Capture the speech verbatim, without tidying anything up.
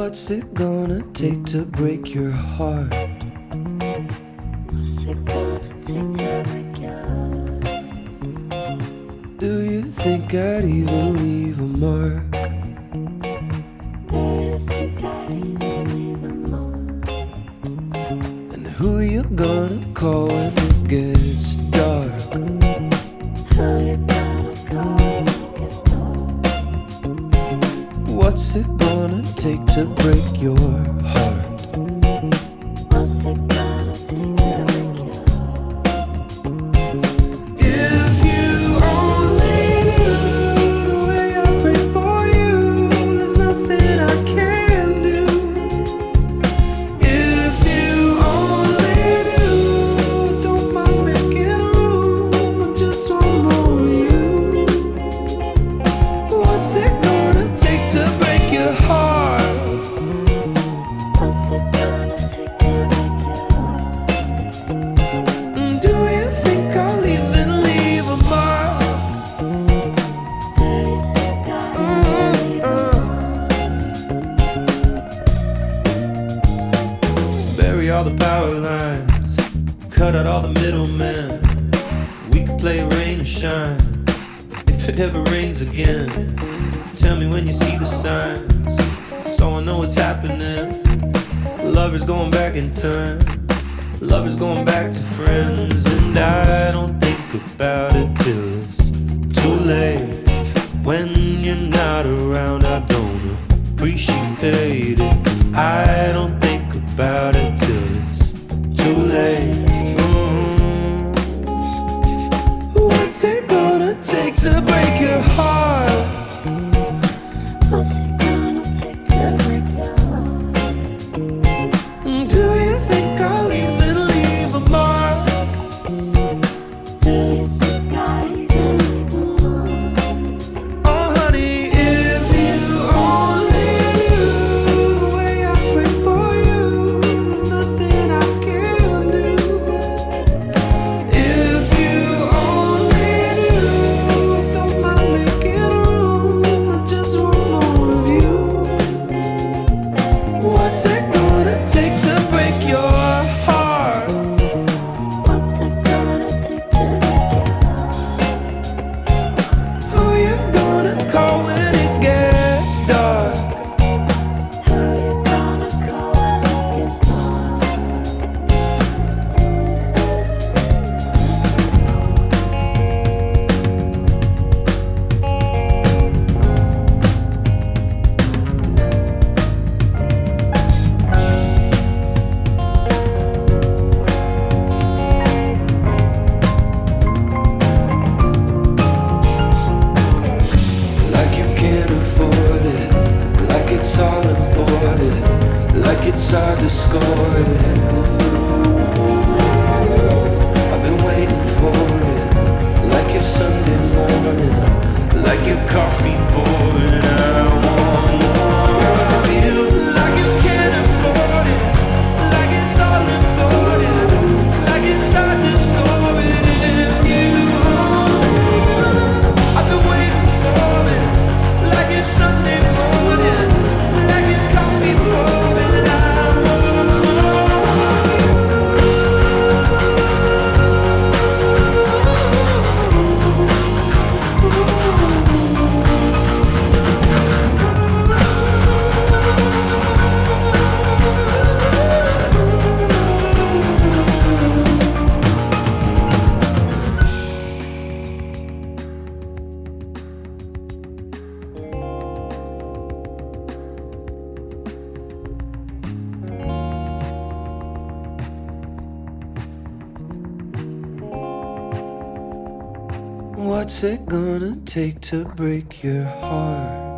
What's it gonna take to break your heart? What's it gonna take to break your heart? Do you think I'd even leave a mark? Do you think I'd even leave a mark? And who you gonna call when it gets dark? Who you gonna call when it gets dark? What's it gonna take to break your heart? What's it gonna take to break your heart? If you only knew the way I pray for you, there's nothing I can do. If you only knew, don't mind making room, I just want more of you. What's it gonna take to break your heart? What's it gonna take to break your heart? Do you think I'll even leave a mark? Do you think I'd even leave a mark? Bury all the power lines, cut out all the middlemen. We could play rain or shine. If it ever rains again, tell me when you see the signs, so I know what's happening. Lovers going back in time, lovers going back to friends, and I don't think about it till it's too late. When you're not around, I don't appreciate it. I don't think about it till it's too late. Mm. What's it gonna take to break your heart? What's it gonna take to break your heart? Do you think I'll even leave a mark? Do you think I'd even leave a mark? Oh honey, if you only knew the way I pray for you, there's nothing I can do. If you only knew, don't mind making room, I just want more of you. What's it gonna take to break your heart? What's it gonna take to break your heart? Who you gonna call when it gets dark? Who you gonna call when it gets dark? Like you can't afford it, like it's all imported, like it's hard to score it. I've been waiting for it, like your Sunday morning, like your coffee pouring. I want more of you, like you can't afford it, like it's all imported, like it's hard to score it. If you I've been waiting for it, like it's Sunday morning, like your coffee pouring. I want What's it gonna take to break your heart?